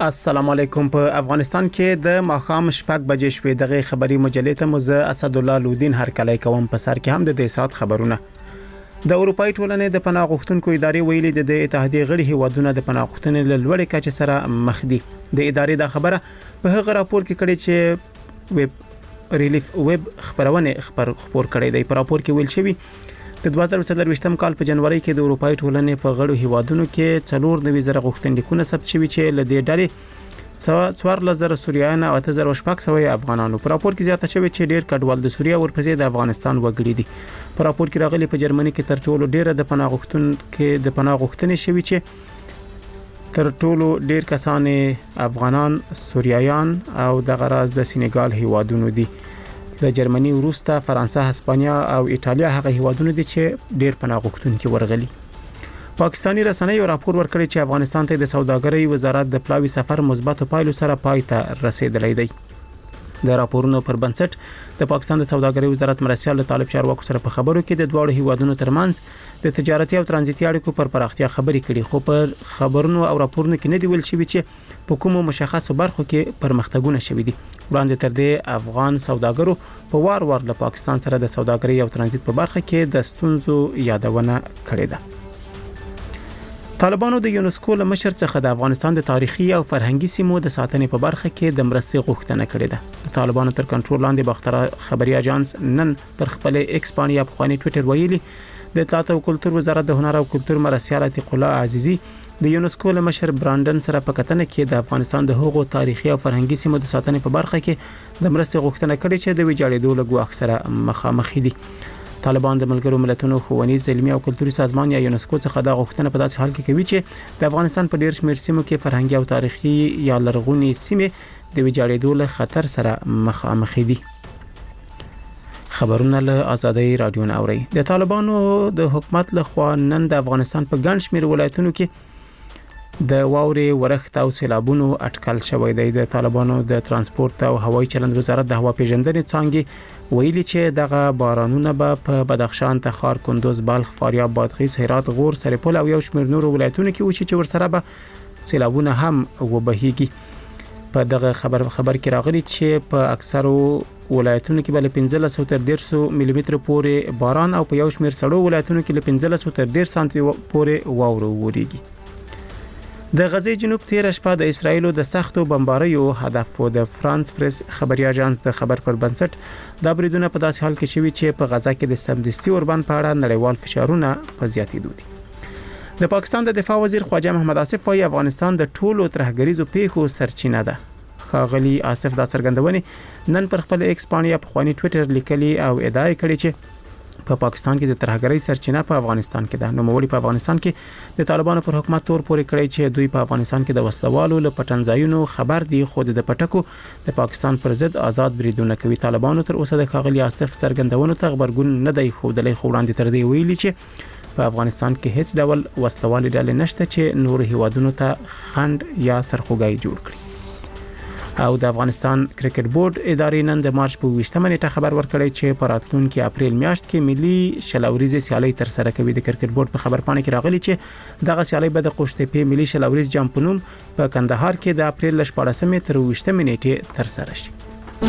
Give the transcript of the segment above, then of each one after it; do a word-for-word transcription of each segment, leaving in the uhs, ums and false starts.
السلام علیکم. په افغانستان کې د ماښام شپږ بجې شوې دغه خبري مجلې ته مزه اسد الله لودین هر کله کوم په سر کې هم د دې سات خبرونه. د اروپאי ټولنې د پناه غوښتونکو ادارې ویلي د اتحادیې غړي هیوادونه د پناه غوښتنې له لوړې کچې سره مخ دي. د ادارې د خبره په هغه راپور کې کړي چې ویب ریلیف ویب خبرونه خبر خبر کړي دی. په راپور کې ویل شوی د دوه زره څلورویشتم کال په جنوري کې د اروپאי ټولنې په غړو هیوادونو کې څلور نوي زره غوښتنلیکونه ثبت شوي چې ل دې ډلې څوارلس زره سوریان او اته زره شپږ سوه افغانانو. په راپور کې زیاته شوی چې ډیر کډوال د سوریه ورپسې د افغانستان وګړي دي. په راپور کې راغلي په جرمني کې تر ټولو ډیره د پناه غوښتونکو د پناه غوښتنې شوی چې تر ټولو ډیر کسان افغانان، سوریایان او د غراز د سینګال هیوادونو دي. د جرمني، روستا، فرانسه، هسپانیا او ایتالیا هغه هیوادونه دي چې ډیر پناه غوښتونکو ورغلي. پاکستانی رسنیو راپور ورکړی چې افغانستان ته د سوداګرۍ وزارت د پلاوي سفر مثبت پایلو سره پای ته رسیدلی دی. د راپورونو پر بنسټ د پاکستان د سوداګرۍ وزارت مرستيال طالب چارواکو سره په خبرو کې د دوه هیوادونو ترمنځ د تجارتي او ترانزیتي اړیکو پر پراختیا خبرې کړي، خو پر خبرونو او راپورونو کې نه دی ویل شوی چې په کومو مشخصو برخو کې پرمختګونه شوي دي. وړاندې تر دې افغان سوداګرو په وار وار له پاکستان سره د سوداګرۍ او ترانزیت په برخه کې د ستونزو یادونه کړې ده. طالبانو د یونسکو له مشر څخه د افغانستان د تاریخي او فرهنګي سیمو د ساتنې په برخه کې د مرستې غوښتنه کړې ده. د طالبانو تر کنټرول لاندې باختر خبري اژانس نن پر خپل ایکس باندې په خواني ټوئیټر ویلي د اطلاعات او کلتور وزارت د هنر او کلتور مرستيال عتیق الله عزیزی د یونسکو له مشر برانډن سره په کتنه کې د افغانستان د هغو تاریخي او فرهنګي سیمو د ساتنې په برخه کې د مرستې غوښتنه کړې چې د ویجاړېدو له ګواښ سره مخامخ دي. طالبان د ملګرو ملتونو ښوونیز، علمي او کلتوري سازمان یا یونسکو څخه د غوښتنه په داسې حال کې کوي چې د افغانستان په ډیر شمېر سیمو کې فرهنګي او تاریخي یا لرغوني سیمې د ویجاړېدو له خطر سره مخامخ دي. خبرونه له آزادۍ رادیو ناوري. د طالبانو د حکومت له خوا نن د افغانستان په ګڼ شمېر ولایتونو کې د واورې ورښت او سیلابونو اټکل شوی دی. د طالبانو د ترانسپورت او هوایي چلند وزارت د هوا پیژندنې څانګې ویلي چې دغه بارانونه به په بدخشان، تخار، کندوز، بلخ، فاریاب، بادغیس، هرات، غور، سرپل او یو شمېر نورو ولایتونو کې وشي چې ورسره به سیلابونه هم وبهیږي. په دغه خبر خبر کې راغلي چې په اکثرو ولایتونو کې بل پنځلس تر ډیرسو ملي متر پورې باران او په یو شمېر سړو ولایتونو کې ل پنځلس تر ډیر سانتي پورې واوره وریږي. د غزې جنوب تیر شپه د اسرایل د سختو بمباریو هدف و. د فرانس پریس خبري اژانس د خبر پر بنسټ دا بریدونه په داسې حال کې شوي چې په غزا کې د سمدستي اوربان په اړه نړیوال فشارونه په زیاتېدو دي. د پاکستان د دفاع وزیر خواجه محمد آصف وايي افغانستان د ټولو ترهګریزو پیښو سرچینه ده. ښاغلي آصف دا څرګندونې نن پر خپل ایکس باندې په خواني ټوئیټر لیکلي او ادعا کړې چې په پا پاکستان کې د ترهګرۍ سرچینه په افغانستان کې ده. نو مولي په افغانستان کې د طالبانو پر حکومت تور پورې کړی چې دوی په افغانستان کې د وسلوالو له پټنځایونو خبر دي، خو د پټکو د پاکستان پر ضد آزاد بریدونه کوي. طالبانو تر اوسه د ښاغلي آصف څرګندونو ته خبرګون نه دی ښودلی، خو وړاندې تر دې ویلي چې په افغانستان کې هیڅ ډول وسلوالي ډلې نشته چې نور هیوادونو ته خنډ یا سرخوږی جوړ کړي. او د افغانستان کرکټ بورډ ادارې نن د مارچ په ویشتمه نیټه خبر ورکړی چې په راتلونکي اپریل میاشت کې ملي شلوريزې سیالۍ تر سره کوي. د کرکټ بورډ په خبرپاڼه کې راغلي چې دغه سیالۍ به د قوشتېپې ملي شلوريز جام په نوم په کندهار کې د اپریل ل شپاړسمې تر ویشتمې نیټې تر سره شي.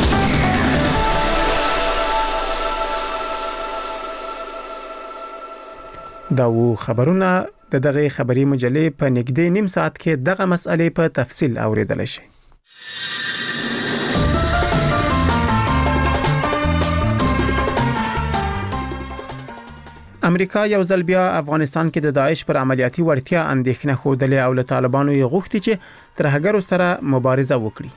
دا و خبرونه د دغه خبري مجلې په نږدې نیم ساعت کې دغه مسئلې په تفصیل اوریدل شي. امریکا یو ځل بیا افغانستان کې د داعش پر عملیاتي وړتیا اندېښنه خوده او له طالبانو یې غوښتي چې ترهګرو سره مبارزه وکړي.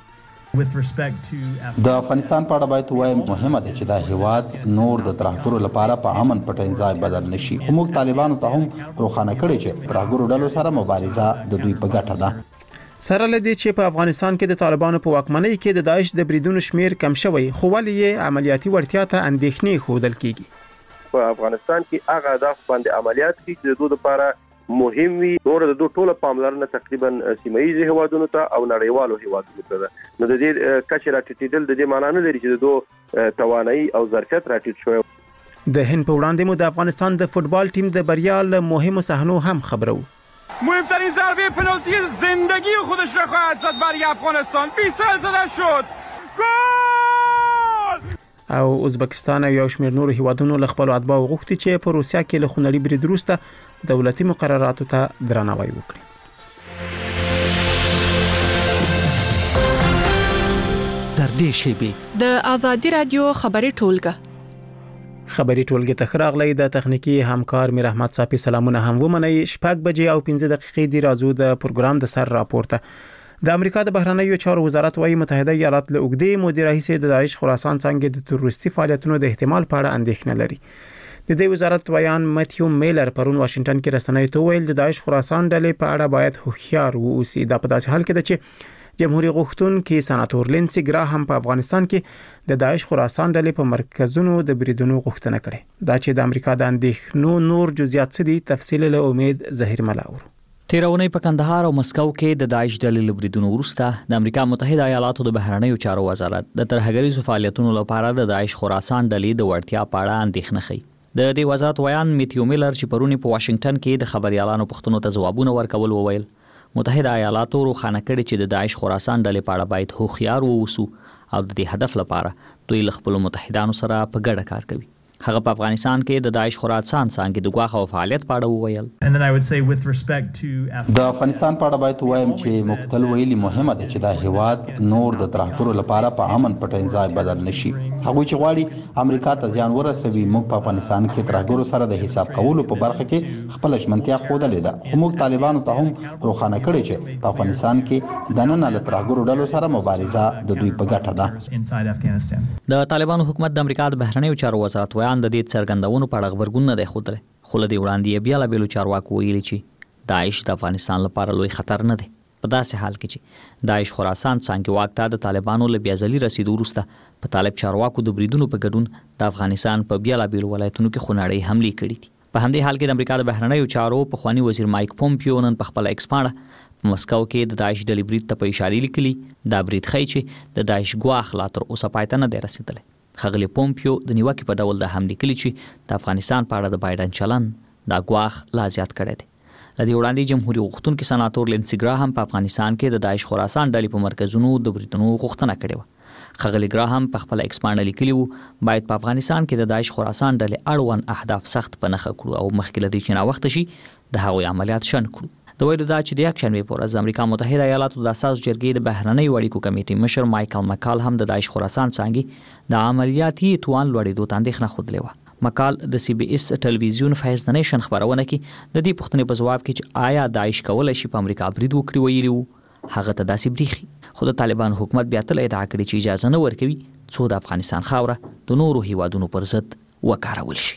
د افغانستان په اړه باید وایم مهمه ده چې دا هیواد نور د ترهګرو لپاره په امن پټ ځای بدل نشي. موږ طالبانو ته هم روښانه کړی چې ترهګرو ډلو سره مبارزه د دوی په ګټه ده. سره لدی چې په افغانستان کې د طالبانو په واکمنۍ کې د داعش د بریدونو شمیر کم شوی، خو ولې عملیاتي وړتیا ته اندېښنې خودل کیږي. په افغانستان کې هغه اهداف باندې عملیات کې چې د دوی لپاره مهم وي، نور د دوی ټوله پاملرنه تقریبا سیمایي هیوادونو ته او نړیوالو هیوادونو ته ده. نو د دې کچې راټیټېدل د دې معنی نه لري چې د دوی توانایي او ظرفیت راټیټ شوی. د هند په وړاندې مو د افغانستان د فوتبال ټیم د بریا له مهمو صحنو هم خبرو. مهمترین ضربه پنالتی زندگی خودش را خواهد زد برای افغانستان. بیست سال زده شد. گل! او ازبکستان او یو شمېر نورو هیوادونو له خپلو اتباعو غوښتي چې په روسیه کې له خونړي برید وروسته دولتي مقرراتو ته درناوی وکړي. در دې شیبې د آزادي رادیو خبري ټولګه خبري ټولګه ته خراغلی د تخنیکی همکار میر احمد صافي سلامونه هم ومني. شپږ بجې او پنځه دقیقې دی راځو د پروګرام د سر راپورته. د امریکا د بهرنیو چارو وزارت وايي متحده ایالات له اوږدې مودې راهیسې د داعش خراسان څنګه د تروریستي فعالیتونو د احتمال په اړه اندېښنه لري. د دې وزارت ویان ماتیو میلر پرون واشنگټن کې رسنیو ته ویل د داعش خراسان ډلې په اړه باید هوښیار ووسی. دا په داسې حال کې ده چې جمهوریت غوښتونکي سناتور لینسي ګراهام په افغانستان کې د داعش خراسان ډلې په مرکزونو د بریدونو غوښتنه کړې. دا چې د امریکا د اندېښنو نور جزئیات څه دي تفصیل له امید ظهیر ملاور. تیرونی په کندهار او مسکو کې د داعش ډلې له بریدونو وروسته د امریکا متحده ایالاتو د بهرنیو چارو وزارت د ترهګریزو فعالیتونو لپاره د داعش خراسان ډلې د وړتیا په اړه اندېښنه ښيي. د دې وزارت ویان میتیو میلر چې پرونی په واشنگټن کې د خبريالانو پوښتنو ته ځوابونه ورکول وویل متحده ایالاتو روښانه کړي چې د داعش خراسان ډلې په اړه باید هوښیار ووسو او د دې هدف لپاره دوی له خپل متحدانو سره په ګډه کار کوي. هغه په افغانستان کې د داعش خراسان څنګه د غواخ او فعالیت په اړه وویل. د افغانستان په اړه باید وایم چې مقتل ویلي مهمه ده چې دا هیواد نور د ترهګرو لپاره په امن پټ ځای بدل نشي. هغه چې غواړي امریکا ته ځان ورسوي موږ په افغانستان کې ترهګرو سره د حساب کولو په برخه کې خپل ژمنتیا خوده لیده. موږ طالبانو ته هم روښانه کړی چې په افغانستان کې د نن له ترهګرو ډلو سره مبارزه د دوی په ګټه ده. د طالبانو حکومت د امریکا د بهرنیو چارو وزارت ویان د دې څرګندونو په اړه خبرګون نه دی خوده. خو له دې وړاندې بیا له بیلو چارواکو ویلي چې داعش د افغانستان لپاره لوی خطر نه دی. په داسې حال کې چې داعش خراسان څنګه واک ته د طالبانو له بیا ځلي رسیدو وروسته په طالب چارواکو د بریدونو په ګډون د افغانستان په بیا له بیلو ولایتونو کې خونړۍ حملې کړې دي. په همدې حال کې د امریکا د بهرنیو چارو پخوانی وزیر مایک پومپیو نن په خپل ایکس باندې په مسکو کې د داعش ډلې برید ته په اشاره لیکلي دا برید ښیي چې د داعش ګواښ لا تر اوسه پای ته نه دی رسېدلی. ښاغلي پومپیو د نیوکې په ډول د حملې کړي چې د افغانستان په اړه د بایدن چلن دا ګواښ لا زیات کړی دی. له دې وړاندې جمهوریت غوښتونکي سناتور لینسي ګراهام په افغانستان کې د داعش خراسان ډلې په مرکزونو د بریدونو غوښتنه کړې وه. ښاغلي ګراهام په خپل ایکس باندې لیکلي وو باید په افغانستان کې د داعش خراسان ډلې اړوند اهداف سخت په نښه کړو او مخکې له دې چې ناوخته شي د هغوی عملیات شنډ کړو. د ویلو دا چې د یکشنبې په ورځ د امریکا متحده ایالاتو د اساس جرګې د بهرنیو اړیکو کمیټې مشر مایکل مکال هم د داعش خراسان څنګه د عملیاتي توان لوړېدو ته اندېښنه خوده و. مکال د سی بي اس ټلویزیون فیض د نیشن خبرونه کې د دې پوښتنې په ځواب کې چې آیا داعش کولای شي په امریکا برید وکړي ویلي وو هغه ته داسې بریخي. خو د طالبان حکومت بیا تل ادعا کړې چې اجازه نه ورکوي څو د افغانستان خاوره د نورو هیوادونو پر ضد وکارول شي.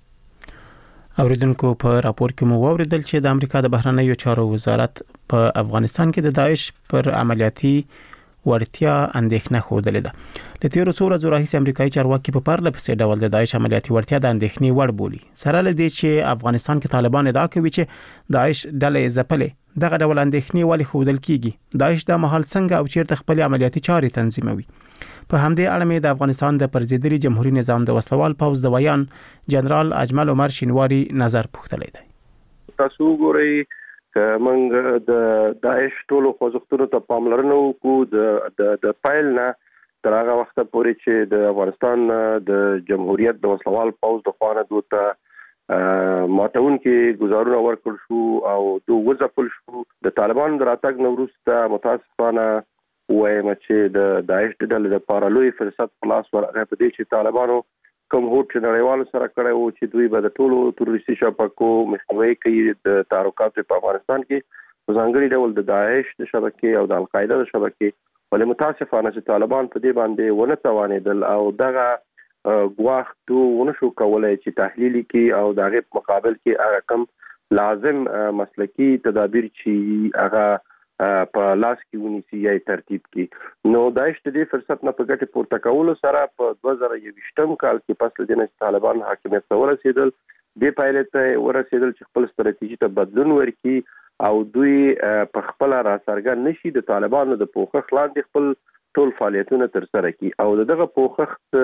اوریدونکو په راپور کې مو واوریدل چې د امریکا د بهرنیو چارو وزارت په افغانستان کې د داعش پر عملیاتي وړتیا اندېښنه خوده لیده. د تیرو څو ورځو راهیسې امریکایي چارواکي په پرله پسې ډول د داعش عملیاتي وړتیا د اندېښنې وړ بولي. سره له دې چې افغانستان کې طالبان ادعا کوي چې داعش ډلې ځپلې دغه ډول اندېښنې ولې خودل کیږي. داعش د محل څنګه او چیرته خپل عملیاتي چارې تنظیموي. په همدې اړه مې د افغانستان د پرزیدري جمهوریت نظام د وسلوال پوز د ویان جنرال اجمل عمر شینواری نظر پوښتلی دی. تاسو ګورئ موږ د داعش ټولو خوځښتونو ته پاملرنه وکړو د د فایل نه تر هغه وخت پورې چې د افغانستان د جمهوریت د وسلوال پوز د خوانه دوته ماتون کې گزارونه ورکړ شو او دوه وځپل شو. د طالبان دراتګ نوروسته متاسفانه وایم چې د داعش ډلې د پارالوي فرصت خلاص ورغه په دې چې طالبانو کوم هوټ چې نړیوالو سره کړی وو چې دوی به د ټولو تروریستي شبکو مخنیوي کوي د تعرقات په افغانستان کې په ځانګړي ډول د داعش د شبکې او د القاعده د شبکې ولې متاسفانه چې طالبان په دې باندې ونه توانېدل او دغه ګواښ دوه ونه شو کولای چې تحلیل کې او دغه مقابل کې هغه کم لازم مسلکی تدابیر چې هغه په لاس کې ونیسي یا ترتیب کې. نو داعش د دې فرصت نه په ګټه پورته کولو سره په دوه زره یوویشتم کال کې پس له دې نه طالبان حاکمیت ته ورسېدل د پایلټ ته ورسېدل چې خپل ستراتیژي ته بدلون ورکړي او دوی په خپل را څرګند نشي د طالبانو د پوښښ لاندې خپل ټول فعالیتونه تر سره کړي او دغه پوښښ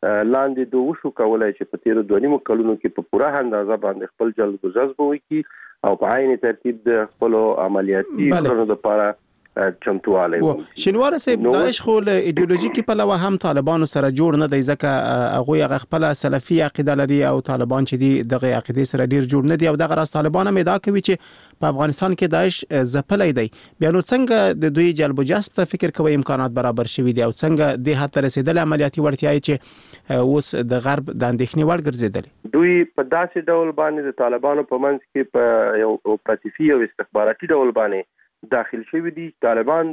لاندې دوه شو کولای چې په تیر دوه نیمو کلونو کې په پوره اندازه باندې خپل جلب و جذب وکړي او په عین ترتیب د خپل عملیاتي کړنو لپاره چمتواله و شینوار صاحب داعش خو له ایدئولوژیکي په لور هم طالبانو سره جوړ نه دی ځکه هغه هغه خپل سلفي عقیده لري او طالبان چې دی دغه عقیده سره ډیر جوړ نه دی او دغه راز طالبان هم ادعا کوي چې په افغانستان کې داعش ځپلې دی بیا نو څنګه د دوی جلب و جذب ته فکر کوي امکانات برابر شوي دي او څنګه د هڅه رسیدل عملیاتي وړتیاي چې اوس د غرب د اندېښنې وړ ګرځیدل دوی په داسې ډول باندې د طالبانو په منځ کې په یو اپراتیفي او استخباراتي ډول باندې داخل شوی دي. طالبان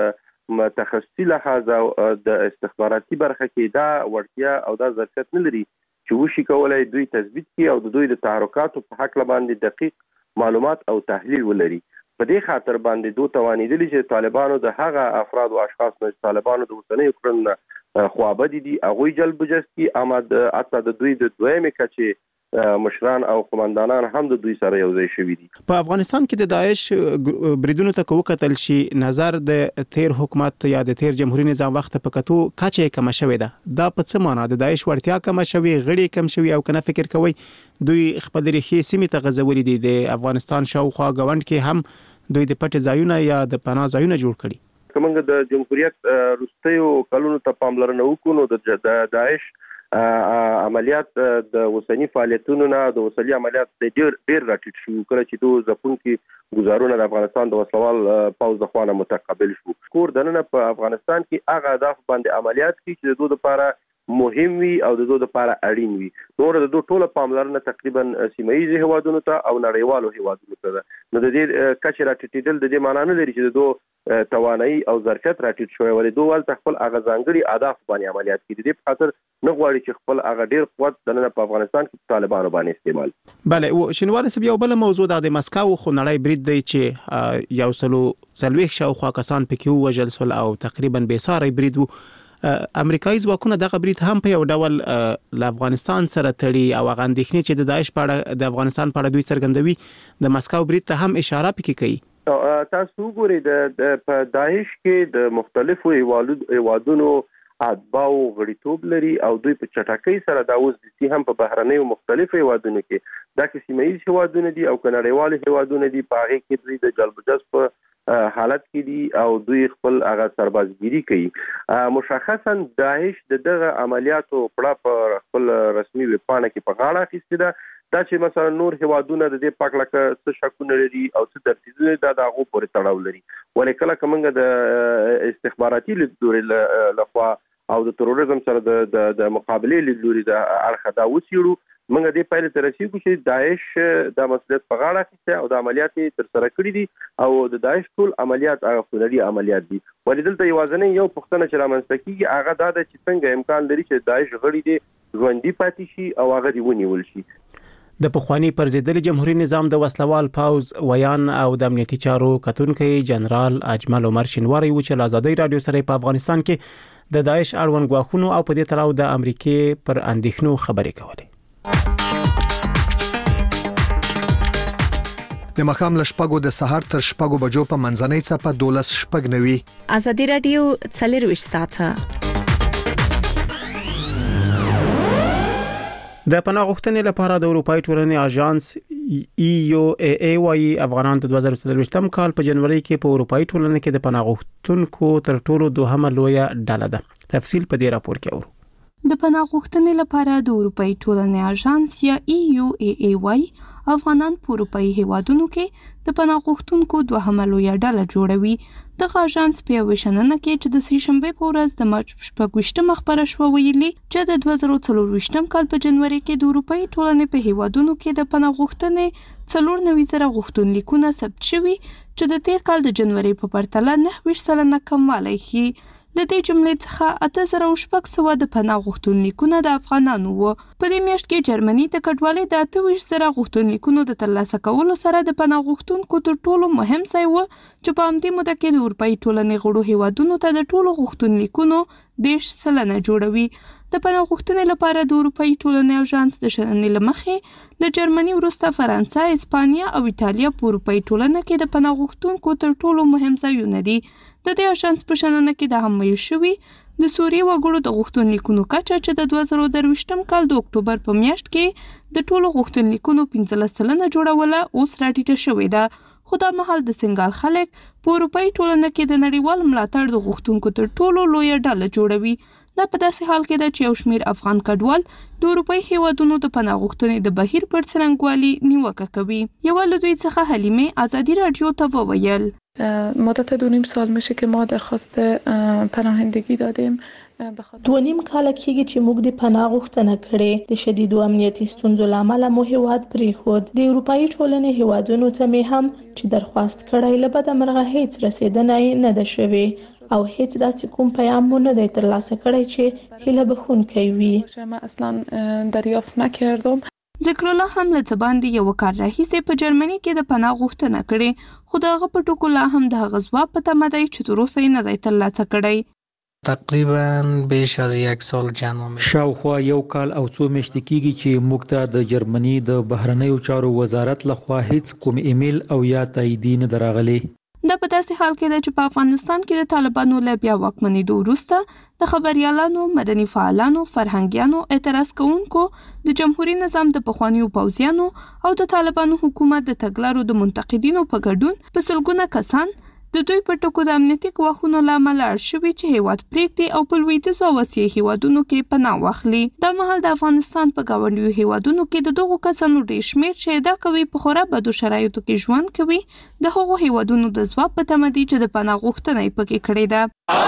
د تخصصي لحاظ او د استخباراتي برخه کې دا وړتیا او دا ظرفیت نه لري چې وشي کولای دوی تثبیت کړي او د دوی د تحرکاتو په حق باندې دقیق معلومات او تحلیل ولري. په دې خاطر باندې دوی توانیدلی چې طالبانو د هغه افراد او اشخاص نه طالبانو د وسنۍ کړنو خوابدي دي هغه جلب جذب کی آمد اته د دوی د دویمه کچې مشران او قوماندانان هم د دوی سره یو ځای شوي دي. په افغانستان کې د داعش بریدونو ته وکتل شي نظر د تیر حکومت یا د تیر جمهوریت نظام وخت په کتو کچې کم شوې ده دا په څه معنی د داعش ورتیا کم شوي غړي کم شوي او کنه فکر کوي دوی خپل ریښې سیمې ته غځولې دي د افغانستان شاوخوا غوند کې هم دوی د پټ ځایونه یا د پناه ځایونه جوړ کړي. کومه د جمهوریت روستیو کلونو ته پاملرنه وکړو د داعش عملیات د وسنی فعالیتونو نه د وسلي عملیات ډیر ډیر راټیټ شو کله چې دوه ځپون کې گزارونه د افغانستان د وسلوال پوز د خوانه متقابل شو. کور دنه په افغانستان کې هغه اهداف باندې عملیات کې چې د دوه لپاره مهم وي او د دوه لپاره اړین وي. نور د دوه ټوله پاملرنه تقریبا سیمایي هوادونو ته او نړیوالو هوادونو ته ده. نو د دې کچ راټیټېدل د دې معنی نه لري چې د دوه توانایي او ظرفیت راټیټ شوی ولې دوه ول خپل هغه ځانګړي اهداف باندې عملیات کوي. د دې په خاطر نه غواړي چې خپل هغه ډیر قوت د په افغانستان کې طالبانو باندې استعمال. بله او شینوار صاحب یو بل موضوع د مسکو خو نړۍ برید دی چې یو سلو څلويخ شاوخوا کسان پکې وژل سول او تقریبا بې ساري برید وو. امریکایي ځواکونه دغه برید هم په یو ډول ل افغانستان سره تړي او هغه اندېښنې چې د داعش په اړه د افغانستان په اړه دوی څرګندوي د مسکو برید ته هم اشاره پکې کوي. تاسو وګورئ د په داعش کې د مختلفو هیوادونو اتباو غړیتوب لري او دوی په چټکۍ سره دا اوس د سي هم په بهرنیو مختلفو هیوادونو کې دا کې سیمایي هیوادونه دي او کنړیوال هیوادونه دي په هغه کې دوی د جلب جذب حالت کې دي او دوی خپل هغه سربازګيري کوي. مشخصا داعش دغه عملیاتو په خپل رسمي ویب پاڼه کې په غاړه اخیسته ده دا چې مثلا نور هیوادونه د دې پاکلکه څه شکونه لري او څه درتیزونه دا دغه پورې تړاو لري. ولې کله کومه د استخباراتي لیدلوري لخوا او د تروریزم سره د د مقابله لیدلوري د اړخ دا وسیړو موږ دې پایله ته رسیدو چې داعش د مسؤلیت په غاړه اخیسته او د عملیات تر سره کړې دي او د داعش ټول عملیات هغه خونړي عملیات دي. ولې دلته یوازنی یو پښتنه چې رامنځته کیږي هغه دا د چې څنګه امکان لري چې داعش غړي دي ژوندۍ پاتې شي او هغه دی ونیول شي. د پخوانی پرزیدل جمهوریت نظام د وسلوال پاوز ویان او د امنیتي چارو کتونکي جنرال اجمل عمر شینواری و چې آزادۍ رادیو سره په افغانستان کې د داعش اړوند غواخونو او په دې تړاو د امریکای پر اندېښنو خبرې کولې. د مخام لشپګو د سحر تر شپګو بجو په منځنۍ چپه دولس شپګ نوي آزادۍ رادیو څلرويشت ساعته د پناه غوښتنې لپاره د اروپאי ټولنې اژانس ای یو ای ای وايي افغانان د دوه زره څلوېښتم کال په جنوري کې په اروپאי ټولنه کې د پناه غوښتونکو تر ټولو دوهمه لویه ډله ده. تفصیل په دې راپور کې اورو. د پناه غوښتنې لپاره د اروپאי ټولنې اژانس یا ای یو ای ای وايي افغانان په اروپאי هیوادونو کې د پناه غوښتونکو دوهمه لویه ډله جوړوي. دغه اژانس په یوه شننه کې چې د سې شنبې په ورځ د مارچ شپږویشتمه خبره شوه ویلي چې د دوه زره څلورویشتم کال په جنوري کې د اروپאי ټولنې په هیوادونو کې د پناه غوښتنې څلور نوي زره غوښتنلیکونه ثبت شوي چې د تیر کال د جنوري په پرتله نهه ویشت سلنه کموالی ښیي. د دې جملې څخه اته زره شپږ سوه د پناه غوښتنلیکونه د افغانانو وو. په دې میاشت کې جرمني د کډوالۍ د اته ویشت زره غوښتنلیکونو د ترلاسه کولو سره د پناه غوښتونکو تر ټولو مهم ځای و چې په همدې موده کې د اروپאי ټولنې غړو هیوادونو ته د ټولو غوښتنلیکونو دېرش سلنه جوړوي. د پناه غوښتنې لپاره د اروپאי ټولنې اژانس د شننې له مخې له جرمني وروسته فرانسه، اسپانیا او ایټالیا په اروپאי ټولنه کې د پناه غوښتونکو تر ټولو مهم ځایونه دي. د دې اژانس په شننه کې دا هم ویل شوي د سوریې وګړو د غوښتنلیکونو کچه چې د دوه زره درویشتم کال د اکتوبر په میاشت کې د ټولو غوښتنلیکونو پنځلس سلنه جوړوله اوس راټیټه شوې ده. خو دا مهال د سنګال خلک په اروپایي ټولنه کې د نړیوال ملاتړ د غوښتونکو تر ټولو لویه ډله جوړوي. دا په داسې حال کې ده چې یو شمېر افغان کډوال د اروپایي هیوادونو د پناه غوښتنې د بهیر پر څرنګوالي نیوکه کوي. یوه له دوی څخه حلیمه ازادي رادیو ته وویل مدت دو نیم سال میشه که ما درخواست پناهندگی دادیم. دو نیم کال کېږي چې موږ د پناه غوښتنه کړې. د شدیدو امنیتي ستونزو له امله مو هیواد پرېښود. د اروپایي ټولنې هیوادونو ته مې هم چې درخواست کړی له بده مرغه هیڅ رسیدنه نه ده شوې او هیڅ داسې کوم پیام مو نه دی ترلاسه کړی چې هیله بښونکی وي. ما اصلا دریافت نکردم. ذکر الله هم له ځباندې یو کار راهیسې په جرمني کې د پناه غوښتنه کړې، خو د هغه په ټکو لا هم د هغه ځواب په تمه دی چې تر اوسه یې نه دی ترلاسه کړی. تقریبا بیش از یک سال جمع شاوخوا یو کال او څو میاشتې کېږي چې موږ ته د جرمني د بهرنیو چارو وزارت لخوا هیڅ کوم ایمیل او یا تاییدي نه دراغلی. دا په داسې حال کې ده چې په افغانستان کې د طالبانو له بیا واکمنېدو وروسته د خبريالانو، مدني فعالانو، فرهنګیانو، اعتراض کوونکو، د جمهوریت نظام د پخوانیو پوځیانو او د طالبانو حکومت د تګلارو د منتقدینو په ګډون په سلګونه کسان د دوی په ټکو د امنیتي ګواښونو له امله اړ شوي چې هیواد پرېږدي او په لویدیځو او اسیایي هیوادونو کې پناه واخلي. دا مهال د افغانستان په ګاونډیو هیوادونو کې د دغو کسانو ډېر شمېر چې ادعا کوي په خورا بدو شرایطو کې ژوند کوي د هغو هیوادونو د ځواب په تمه دي چې د پناه غوښتنه یې پکې کړې ده.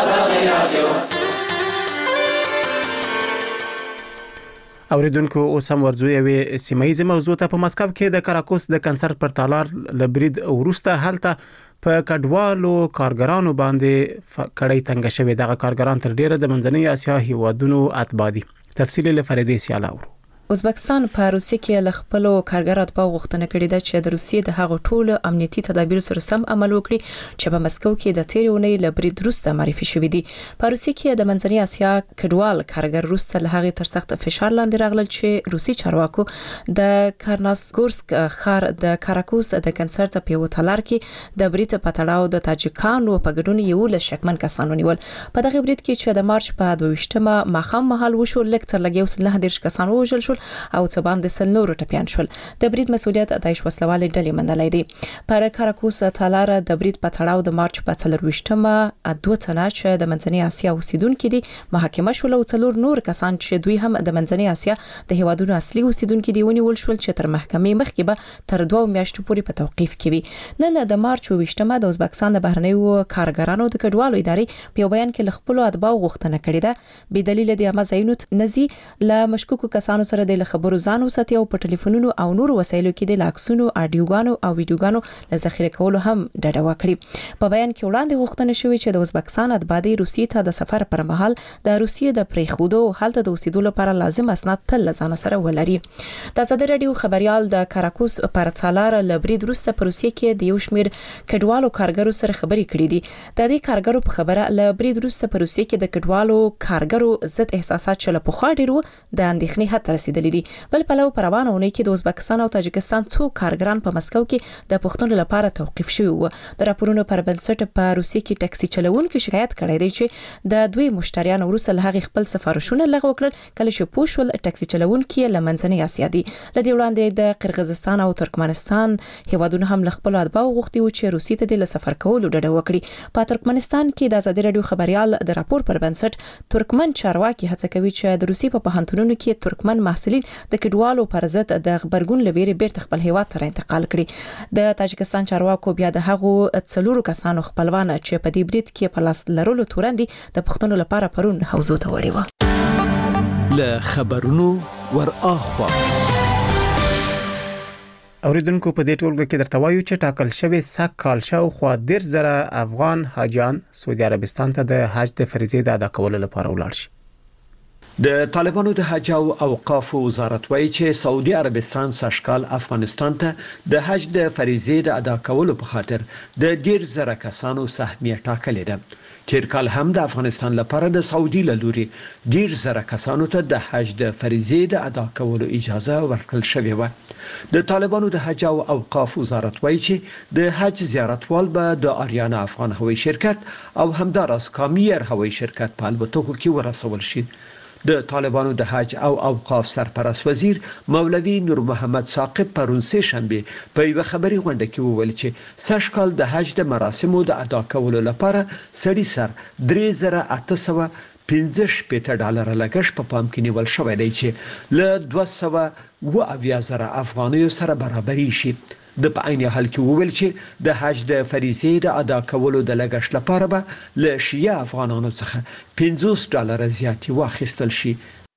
اوریدونکو اوس هم ورځو یوې سیمه ییزې موضوع ته. په مسکو کې د کراکوس د کنسرت پر تالار لبرید وروسته هلته په کډوالو کارګرانو باندې کړۍ تنګ شوې. دغه کارګران تر ډیره د منځنۍ اسیا هیوادونو اتباع دي. تفصیل له فریدې سیاله ورو. ازبکستان په روسیې کې ل خپل کارګر اتباع غوښتنه کړې ده چې د روسیې د هغو ټولو امنیتي تدابیر سره سم عمل وکړي چې په مسکو کې د تیرې اونۍ ل برید وروسته معرفي شوې دي. په روسیې کې د منځنۍ اسیا کډوال کارګر وروسته له هغې تر سخت فشار لاندې راغلل چې روسي چارواکو د کارناسګورسک ښار د کاراکوس د کنسرت په یو تالار کې د برید په تړاو د تاجکانو په ګډون یو له شکمن کسانو نیول. په دغه برید کې چې د مارچ په دویشتمه ماښام مهال وشو، لږ تر لږ یو سل نه دېرش کسان ووژل شول او څه باندې سل نور ټپیان شول. د برید مسؤلیت د وسلوالې ډلې منلای دي. پر کاراکوس تالار د برید په تړاو د مارچ په څلرویشتمه دوه تنه چې د منځنۍ اسیا اوسیدونکو دي محاکمه شول او څلور نور کسان چې دوی هم د منځنۍ اسیا د هیوادونو اصلي اوسیدونکو دي ونیول شول چې تر محکمې مخکې به تر دوه میاشتو پورې په توقیف کې وي. نن د مارچ ویشتمه د ازبکستان د بهرنیو کارګرانو د کډوالو ادارې په بیان کې خپل اتباع غوښتنه کړې ده به دلیل د امازینو نزي ل مشکوکو کسانو سره د خبرو ځان وساتي او په ټلیفونونو او نور وسایلو کې د لاکسونو، اډیوګانو او ویډیوګانو له ذخیره کولو هم ډډه وکړي. په بیان کې وړاندې غوښتنه شوې چې د ازبکستان اتباع د روسیې ته د سفر پر مهال د روسیې د پریښودو او هلته د اوسېدو لپاره لازم اسناد تل ځان سره ولري. د ازادي رادیو خبريال د کاراکوس پر تالار لبرید وروسته په روسیې کې د یو شمېر کډوالو کارګرو سره خبرې کړې دي. د دې کارګرو په خبره لبرید وروسته په روسیې کې د کډوالو کارګرو ضد احساسات چې له پخوا ډېر وو د اندېښنې حد رسیدلي دي. بل پلو پر روانه اونۍ کې د ازبکستان او تاجکستان څو کارګران په مسکو کې د پښتون لپاره توقیف شوي وو. د راپورونو پر بنسټ په روسیې کې ټاکسي چلوونکو شکایت کړی دی چې د دوی مشتریان وروسته له هغې خپل سفارشونه لغوه کړل کله چې پوه شول ټاکسي چلوونکي له منځنۍ اسیا دي. له دې وړاندې د قرغیزستان او ترکمنستان هیوادونو هم له خپلو اتباعو غوښتي وو چې روسیې ته د سفر کولو ډډه وکړي. په ترکمنستان کې د ازادي رادیو خبريال د راپور پر بنسټ ترکمن چارواکي هڅه کوي چې د روسیې په پوهنتونونو کې ترکمن محصلین د کډوالو پر ضد د خبرګون لویري بیرته خپل هیواد ته انتقال کړي. د تاجکستان چارواکو بیا د هغو څلورو کسانو خپلوان چې په دې برید کې په لاس لرلو تورندې د پښتنو لپاره پرون حوزو ته وړي و. له خبرونو ور اخوا اوریدونکو په دې ټولګه کې درته وایو چې ټاکل شوی سږ کال شاوخوا ډېر زره افغان حاجیان سعودي عربستان ته د حج د فریضې د ادا کولو لپاره ولاړ شي. د طالبانو د حج او اوقاف وزارت وایي چې سعودي عربستان سږکال افغانستان ته د حج د فریضې د ادا کولو په خاطر د ډیر زره کسانو سهمیه ټاکلې ده. تیر کال هم د افغانستان لپاره د سعودي له لوري ډیر زره کسانو ته د حج د فریضې د ادا کولو اجازه ورکړل شوې و. د طالبانو د حج او اوقاف وزارت وایي چې د حج زیارتوال به د آریانا افغان هوایي شرکت او همداراز کامیر هوایي شرکت په الوتکو کې ورسول شي. د طالبانو د حج او اوقاف سرپرست وزیر مولوی نور محمد ثاقب پرون سه شنبه په یو خبري غونډه کې وویل چې سږکال د حج د مراسمو د ادا کولو لپاره سړي سر درې زره اته سوه پنځه شپېته ډالر لګښت په پام کې نیول شوی دی چې له دوه سوه اووه اویا زره افغانیو سره برابري شي. د په عین حال کې وویل چې د حج د فریضې د ادا کولو د لګښت لپاره به له شیعه افغانانو څخه پنځوس ډالر زیاتې واخیستل شي.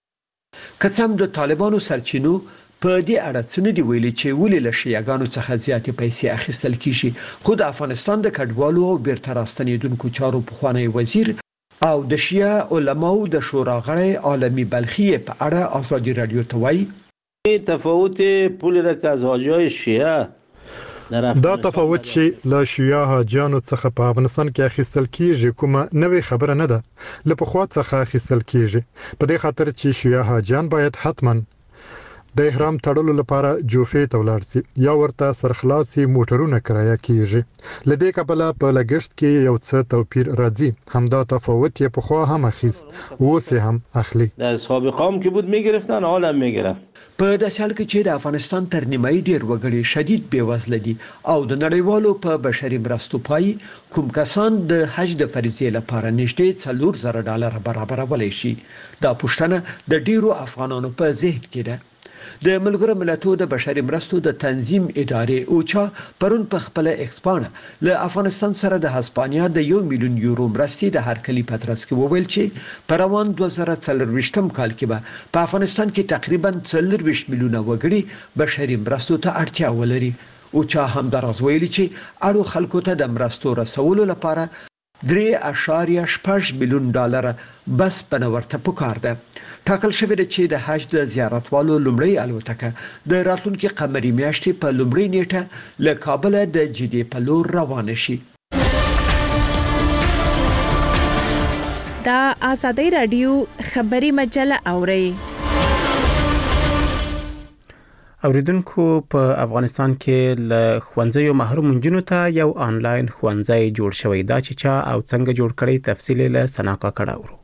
قسم د طالبانو سرچینو په دې اړه څه نه دی ویلي چې ولې له شیعاګانو څخه زیاتې پیسې اخیستل کیږي، خو د افغانستان د کډوالو او بیرته راستنیدونکو چارو پخوانی وزیر او د شیعه علماو د شورا غړی عالمی بلخی په اړه آزادی رادیو ته وایي تفاوت پول رکاز حاجیای شیعه دا تفاوت چې له شیعه حاجیانو څخه په افغانستان کې اخیستل کیږي کومه نوې خبره نه ده، له پخوا څخه اخیستل کیږي په دې خاطر چې شیعه حاجیان باید حتماً د احرام تړلو لپاره جوفې ته ولاړ شي یا ورته سرخلاصي موټرونه کرایه کیږي. لدې کبله په لګښت کې یو څه توپیر راځي، همدا تفاوت یې پخوا هم اخیست اوس هم اخلي. در سابقه هم که بود میگرفتن حالا هم میگیرن. په داسې حال کې چې د افغانستان تر نیمایي ډیر وګړي شدید بیوزله دي او د نړیوالو په بشري مرستو پای کوم کسان د حج د فریضې لپاره نږدې څلور زره ډالر برابرولای شي. دا پوښتنه د ډیرو افغانانو په ذهن کې ده. د ملګرو ملتونو د بشري مرستو د تنظیم ادارې اوچا پرون په خپل ایکسپانه له افغانستان سره د هسپانیا د یو میلیون یورو مرستې د هرکلی پترس کې وویل چې په روان دوه زره څلرویشتم کال کې به په افغانستان کې تقریبا څلرویشت میلیونه وګړي بشري مرستو ته اړتیا ولري. اوچا هم دراز ویلي چې اړو خلکو ته د مرستو رسولو لپاره درې اعشاریه شپږ میلیون ډالر بس پنورته پکار ده. ټاکل شوی دی چې د حج د زیارتوالو لومړی الوتکه د راتلونکي قمري میاشتې په لومړۍ نیټه له کابل د جدې په لور روانه شي. دا آزادی رادیو خبري مجله اوري. اوریدونکو په افغانستان کې له ښوونځیو محروم نجونو ته یو آنلاین ښوونځی جوړ شوی دا چې چا او څنګه جوړ کړی تفصیل له سناکا کړهورو.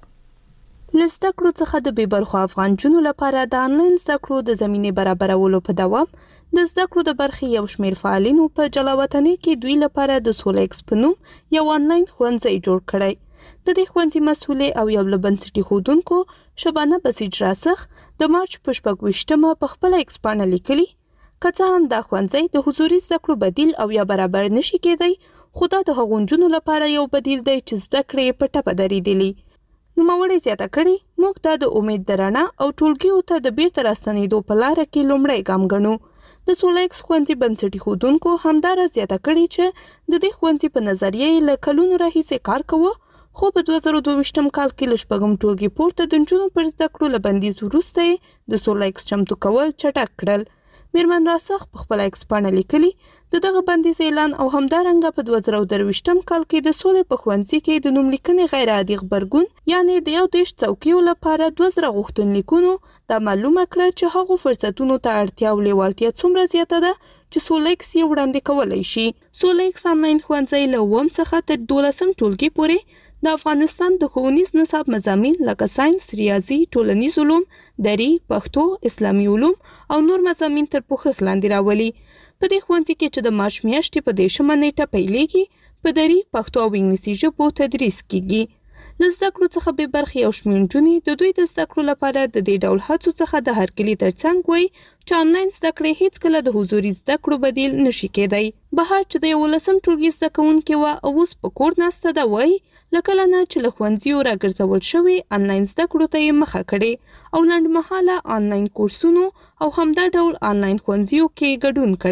لسته کړو څخه د بیبرخو افغان جنو لپاره د آنلاین زده کړو د زمینې برابرولو په دوام د زده کړو د برخې یو شمېر فعالینو په جلاوطنۍ کې دوی لپاره د سولیکس په نوم یو آنلاین ښوونځی جوړ کړی. د دې ښوونځي مسؤلې او یو له بنسټي ښوونکو شبانه بسیج راسخ د مارچ په شپږویشتمه په خپله ایکسپانه لیکلي که څه هم دا ښوونځی د حضوري زده کړو بدیل او یا برابر نشي کېدی، خو دا د هغو نجونو لپاره یو بدیل دی چې زده کړې یې په ټپه درېدلي. نوموړې زیاته کړې موږ دا د امید د رڼا او ټولګیو ته د بیرته راستنېدو په لاره کې لومړی ګام ګڼو. د سولیکس ښوونځي بنسټي ښوونکو همداراز زیاته کړې چې د دې ښوونځي په نظریه یې له کلونو راهیسې کار کوه، خو په دوه زره دوه ویشتم کال کې له شپږم ټولګي پورته د نجونو پر زده کړو له بندیز وروسته یې د سولیکس چمتو کول چټک کړل. میرمن راسخ په خپله ایکسپانه لیکلي د دغه بندیز اعلان او همدارنګه په دوه زره درویشتم کال کې د سولې په ښوونځي کې د نوملیکنې غیر عادي غبرګون یعنې د یو دېرش څوکیو لپاره دوه زره غوښتنلیکونو دا معلومه کړه چې هغو فرصتونو ته اړتیا او لیوالتیا څومره زیاته ده چې سولیکس یې وړاندې کولی شي. سولیکس آنلاین ښوونځی له اووم څخه تر دولسم ټولګي پورې د افغانستان د ښوونیز نصاب مضامین لکه ساينس، ریاضي، ټولنیز علوم، دري، پښتو، اسلامي علوم او نور مضامین تر پوښښ لاندې راولي. په دې ښوونځي کې چې د مارچ میاشتې په دېرشمه نیټه پیلېږي په دري، پښتو او انګلیسي ژبو تدریس کیږي. له زده کړو څخه بې برخې یو شمېر نجونې د دوی د زده کړو لپاره د دې ډول هڅو څخه د هرکلي ترڅنګ وایي چې آنلاین زده کړې هیڅکله د حضوري زده کړو بدیل نشي کېدی. بهار چې د یولسم ټولګي زده کوونکې وه او اوس په کور ناسته ده وایي له کله نه چې له ښوونځیو راګرځول شوي آنلاین زده کړو ته یې مخه کړې او لنډمهاله آنلاین کورسونو او همدا ډول آنلاین ښوونځیو کې ګډون کړی.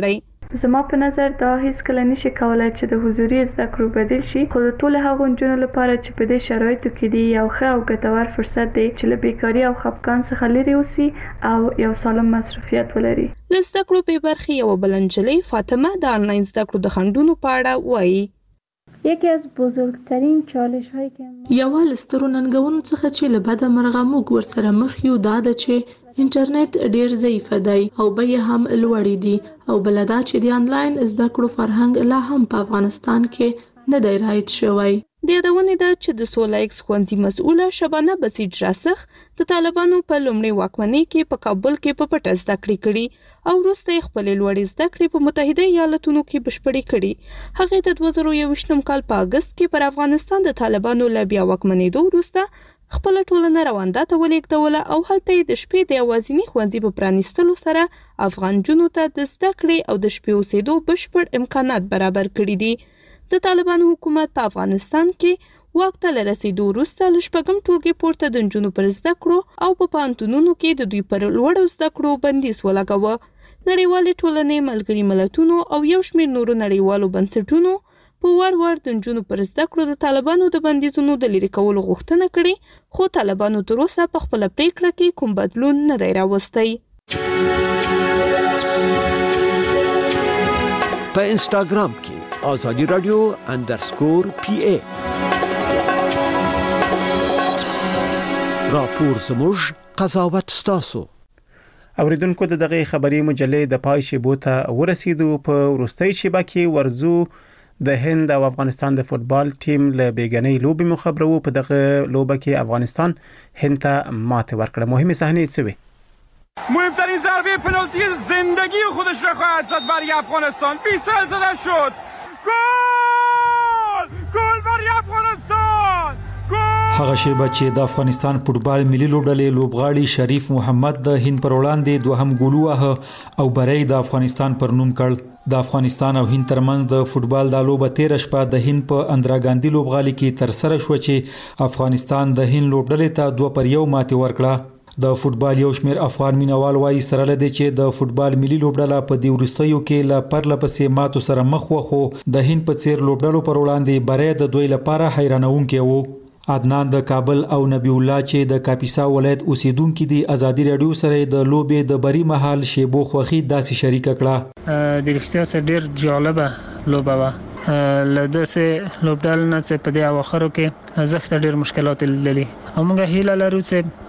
زما په نظر دا هیڅ کله نشي کولای چې د حضوري زده کړو بدیل شي، خو د ټول هغو نجونو لپاره چې په دې شرایطو کې دي یو ښه او ګټور فرصت دی چې له بیکاري او خفګان څخه لرې اوسي او یو سالم مصرفیت ولري. له زده کړو په برخه یو بلنجلي فاطمه د آنلاین زده کړو د خنډونو په اړه وایي. یکی از بزرگترین چالش هایی که یو لسترو ننګونو څخه چې له بده مرغه موږ ورسره مخ یو دا ده چې انټرنیټ ډیر ضعیف دی او بیه هم لوړې دي او بل دا چې د آنلاین زده کړو فرهنګ لا هم په افغانستان کې نه دی رایج شوی. د یادونې ده چې د سولایکس ښوونځي مسؤله شبانه بسیج راسخ د طالبانو په لومړي واکمنۍ کې په کابل کې په پټه زده کړې کړي او وروسته یې خپلې لوړې زده کړې په متحده ایالاتونو کې بشپړې کړي. هغې د دوه زره یوویشتم کال په اګست کې پر افغانستان د طالبانو له بیا واکمنېدو وروسته خپل ټولنه رواندا ته ولېږدوله او هلته یې د شپې د یوازیني ښوونځي په پرانیستلو سره افغان جنو ته د زده کړې او د شپې اوسېدو بشپړ امکانات برابر کړي دي. د طالبانو حکومت په افغانستان کې واک ته رسیدو وروسته له شپږم ټولګي پورته د نجونو پر زده کړو او په پوهنتونونو کې د دوی پر لوړو زده کړو بندیز ولګاوه. نړیوالې ټولنې، ملګري ملتونو او یو شمېر نورو نړیوالو بنسټونو په وار وار د نجونو پر زده کړو د طالبانو د بندیزونو د لرې کولو غوښتنه کړې، خو طالبانو تر اوسه په خپله پریکړه کې کوم بدلون نه دی راوستی. په انسټاګرام کې آزادی رادیو اندرسکور پی ای راپور زموږ قضاوت ستاسو. اوریدونکو د دغه خبري مجلې د پای شیبو ته ورسیدو. په وروستۍ شیبه کې ورزو د هند او افغانستان د فوتبال ټیم له بیګنۍ لوبې مخبرو. په دغه لوبه کې افغانستان هند ته ماته ورکړه. مهمه صحنه څه وي؟ مهمترین ضربه پنالتی زندگی خودش را خواهد زد برای افغانستان. بیست سال زده شد. گل! گل برای افغانستان! هغه شیبه چې د افغانستان فوتبال ملي لوبډلې لوبغاړي شریف محمد د هند پر وړاندې دوهم ګول وهه او بری د افغانستان پر نوم کړ. د افغانستان او هند ترمنځ د فوتبال د لوبه تیر شپه د هند په اندرا ګاندي لوبغالي کې تر سره شو چې افغانستان د هند لوبډلې ته دوه پر یو ماتې ورکړه. د فوتبال یو شمیر افغان مینوال وایي سره لدی چې د فوتبال ملي لوبډله په دی ورستیو کې لا پرله پسې ماتو سره مخ وخو د هند په څیر لوبډلو پر وړاندې بری د دوی لپاره حیرانونکې وو. عدنان د کابل او نبی الله چې د کاپیسا ولایت اوسیدونکو دي ازادي رادیو سره د لوبې د بری محل شیبو خوخي داسې شریک کړه. د رښتیا سره ډیر جالبه لوبه و. لدسه لوبډل نه چې په دې اواخرو کې زخت ډیر مشکلات لري. همغه هیله لرو چې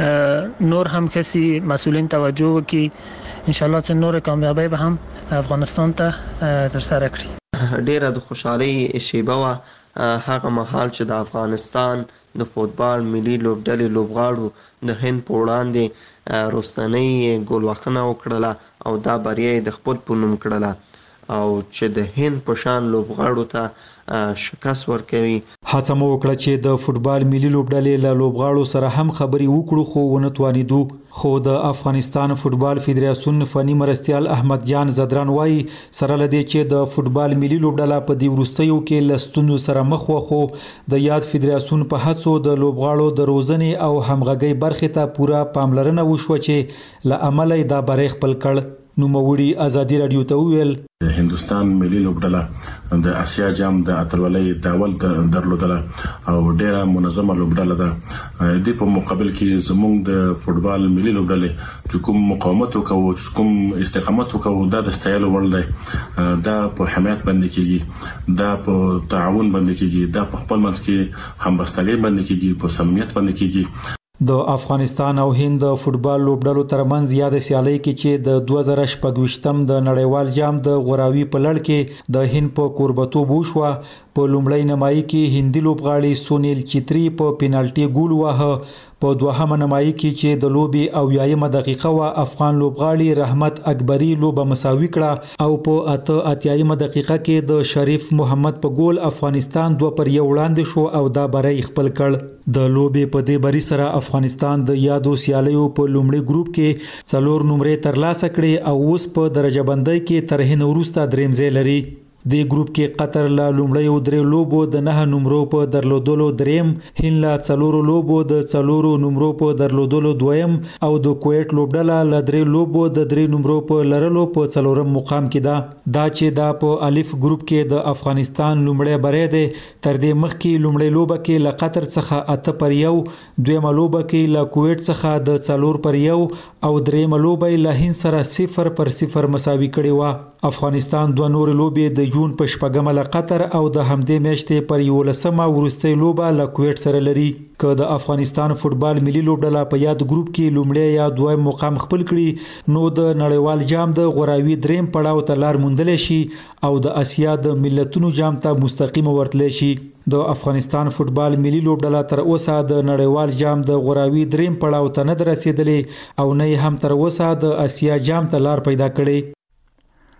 نور هم کسی مسئولین توجه وکړي، ان شاء الله چې نور کامیابی به هم افغانستان ته تر سره کړي. ډیره د خوشحالي شیبه وا هغه مهال چې د افغانستان د فوتبال ملي لوبډلې لوبغاړو د هند په وړاندې وروستنۍ ګول وهنه وکړه او دا بریا د خپل په نوم کړله او چې د هند په شان لوبغاړو ته شکست ورکوي. هڅه مو وکړه چې د فوتبال ملي لوبډلې له لوبغاړو سره هم خبري وکړو خو ونه توانیدو. خو د افغانستان فوتبال فدراسیون فني مرستيال احمد جان زدران وایي سره لدی چې د فوتبال ملي لوبډله په دی ورستیو کې لستونو سره مخ وخو د یاد فدراسیون په هڅو د لوبغاړو د روزنې او همغږي برخې ته پوره پاملرنه وشو چې له عمله دا بری خپل کړ. نو موړي ازادي رادیو ته ویل د هندستان ملي لوبډله د اسیا جام د اتلولۍ داول درلودله او ډیره منظمه لوبډله ده. د په مقابل کې زموږ د فوتبال ملي لوبډله چې کوم مقاومت وکاو چې کوم استقامت وکاو دا د ستایلو وړ دی. دا په حمایت باندې کېږي، دا په تعاون باندې کېږي، دا په خپل منځ کې همبستګۍ باندې کېږي، په صمیمیت باندې کېږي. د افغانستان او هند فوتبال لوبډلو ترمنځ یاد سیالي کې چې د دوه زره شپږ د نړیوال جام د غوراوي په لړ کې د هند په کوربتوب وشو. په لومړی نمایي کې هندي لوبغاړي سونیل چتری په پینالټي ګول وهه. په دوهمه نمایي کې چې د لوبي او یایمه دقیقه وا افغان لوبغاړي رحمت اکبری لوبه مساوي کړه او په اته اتیایمه دقیقه کې د شریف محمد په ګول افغانستان دوه پر یو وړاندې شو او دا بری خپل کړ. د لوبي په دې بری سره افغانستان د یادو سیالیو په لومړي ګروپ کې څلور نمرې ترلاسه کړې او اوس په درجه بندۍ کې تر هند وروسته دریم ځای لري. د ګروپ کې قطر لا لومړی درې لوبو د نه نمرو په درلودلو دریم، هند لا څلورو لوبو د څلورو نمرو په درلودلو دویم او د کویت لوبډله لا درې لوبو د درې نمرو په لرلو په څلورم مقام کې ده. دا چې دا په الف ګروپ کې د افغانستان لومړی بری دی. تر دې مخکې لومړی لوبه کې له قطر څخه اته پر یو، دویمه لوبه کې له کویت څخه د څلور پر یو او دریمه لوبه له هند سره صفر پر صفر مساوي کړې و. افغانستان دوه نور لوبې د جون په شپږمه له قطر او د همدې میاشتې پر یولسمه وروستۍ لوبه له کویت سره لري. که د افغانستان فوټبال ملي لوبډله په یاد ګروپ کې لومړی یا دویم مقام خپل کړي نو د نړیوال جام د غوراوي دریم پړاو ته لار موندلی شي او د اسیا د ملتونو جام ته مستقیم ورتلی شي. د افغانستان فوټبال ملي لوبډله تر اوسه د نړیوال جام د غوراوي دریم پړاو ته نه رسیدلې او نه هم تر اوسه د اسیا جام ته لار پیدا کړې.